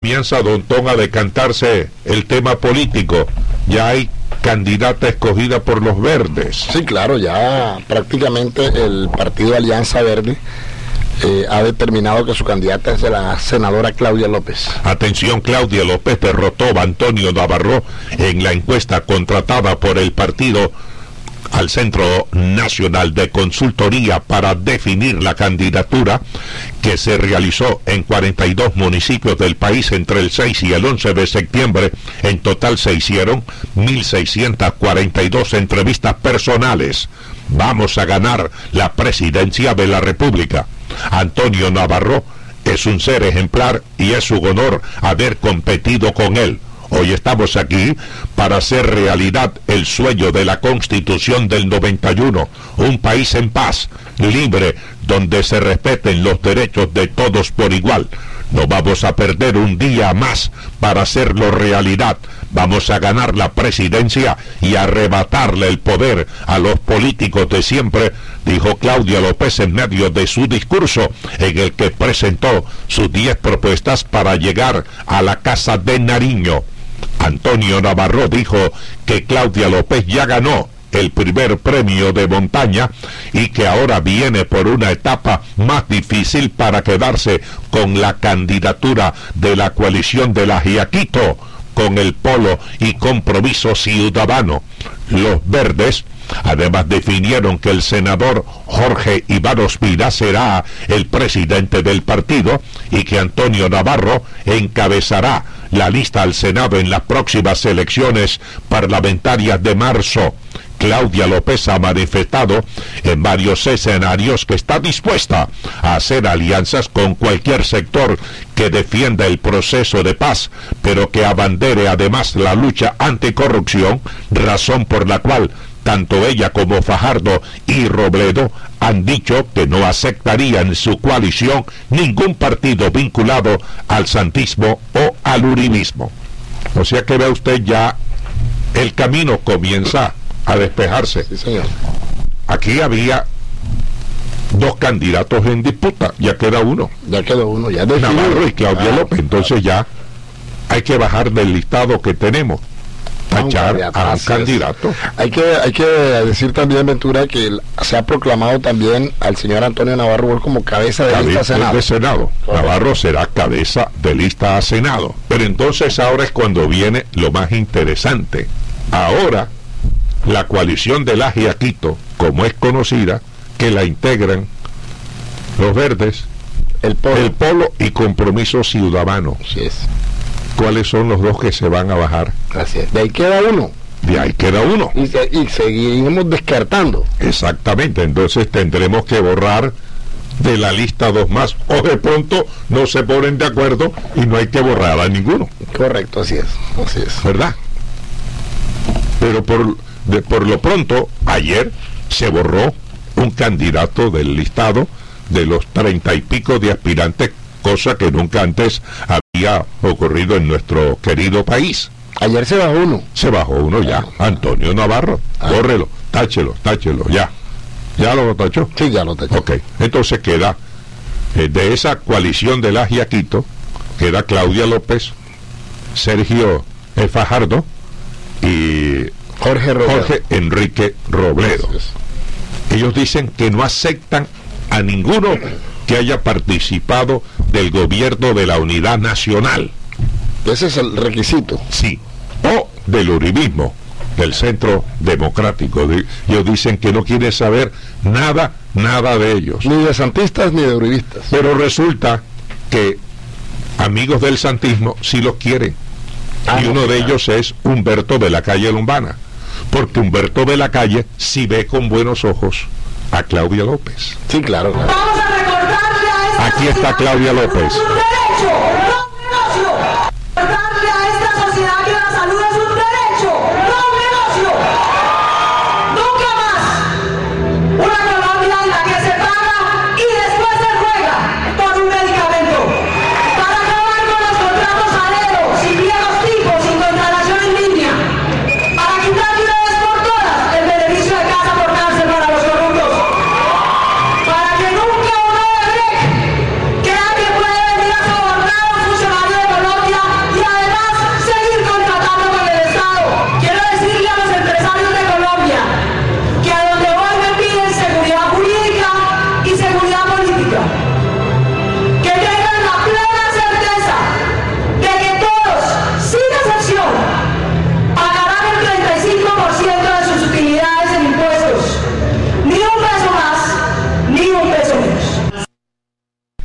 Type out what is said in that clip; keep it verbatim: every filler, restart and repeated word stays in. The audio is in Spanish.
comienza Don Tom a decantarse el tema político. Ya hay candidata escogida por los verdes. Sí, claro, ya prácticamente el partido Alianza Verde eh, ha determinado que su candidata es la senadora Claudia López. Atención, Claudia López derrotó a Antonio Navarro en la encuesta contratada por el partido al Centro Nacional de Consultoría para definir la candidatura, que se realizó en cuarenta y dos municipios del país entre el seis y el once de septiembre. En total se hicieron mil seiscientas cuarenta y dos entrevistas personales. Vamos a ganar la presidencia de la República. Antonio Navarro es un ser ejemplar y es su honor haber competido con él. Hoy estamos aquí para hacer realidad el sueño de la Constitución del noventa y uno, un país en paz, libre, donde se respeten los derechos de todos por igual. No vamos a perder un día más para hacerlo realidad. Vamos a ganar la presidencia y arrebatarle el poder a los políticos de siempre, dijo Claudia López en medio de su discurso, en el que presentó sus diez propuestas para llegar a la Casa de Nariño. Antonio Navarro dijo que Claudia López ya ganó el primer premio de montaña y que ahora viene por una etapa más difícil para quedarse con la candidatura de la coalición de la Jiaquito con el Polo y Compromiso Ciudadano. Los verdes además definieron que el senador Jorge Iván Ospina será el presidente del partido y que Antonio Navarro encabezará la lista al Senado en las próximas elecciones parlamentarias de marzo. Claudia López ha manifestado en varios escenarios que está dispuesta a hacer alianzas con cualquier sector que defienda el proceso de paz, pero que abandere además la lucha anticorrupción, razón por la cual tanto ella como Fajardo y Robledo han dicho que no aceptarían en su coalición ningún partido vinculado al santismo o al uribismo. O sea que ve usted, ya el camino comienza a despejarse. Sí, señor. Aquí había dos candidatos en disputa, ya queda uno. Ya quedó uno, ya de Navarro y Claudia ah, López. Entonces ya hay que bajar del listado que tenemos, tachar a un candidato. Hay que, hay que decir también, Ventura, que se ha proclamado también al señor Antonio Navarro como cabeza de cabeza lista a Senado. De Senado. Navarro será cabeza de lista a Senado. Pero entonces ahora es cuando viene lo más interesante. Ahora la coalición de la Jiaquito, como es conocida, que la integran los verdes, el Polo, el Polo y Compromiso Ciudadano. Así es. ¿Cuáles son los dos que se van a bajar? Gracias. De ahí queda uno. De ahí queda uno. Y, se, y seguiremos descartando. Exactamente. Entonces tendremos que borrar de la lista dos más. O de pronto no se ponen de acuerdo y no hay que borrar a ninguno. Correcto, así es. Así es. ¿Verdad? Pero por, de, por lo pronto, ayer se borró un candidato del listado de los treinta y pico de aspirantes, cosa que nunca antes había ocurrido en nuestro querido país. Ayer se bajó uno. Se bajó uno ya, ah, Antonio Navarro. Ah. Bórrelo, táchelo, táchelo, ya. ¿Ya lo tachó? Sí, ya lo tachó. Ok, entonces queda, eh, de esa coalición de la Jiaquito, queda Claudia López, Sergio eh, Fajardo y Jorge, Jorge Enrique Robledo. Ellos dicen que no aceptan a ninguno que haya participado del gobierno de la Unidad Nacional. Ese es el requisito. Sí, o del uribismo, del Centro Democrático. Ellos dicen que no quieren saber nada, nada de ellos. Ni de santistas ni de uribistas. Pero resulta que amigos del santismo sí los quieren. Ah, y uno no, de ellos es Humberto de la Calle Lombana. Porque Humberto de la Calle sí ve con buenos ojos a Claudia López. Sí, claro, claro. Vamos a recordarle a esta Aquí está Claudia López. Su derecho.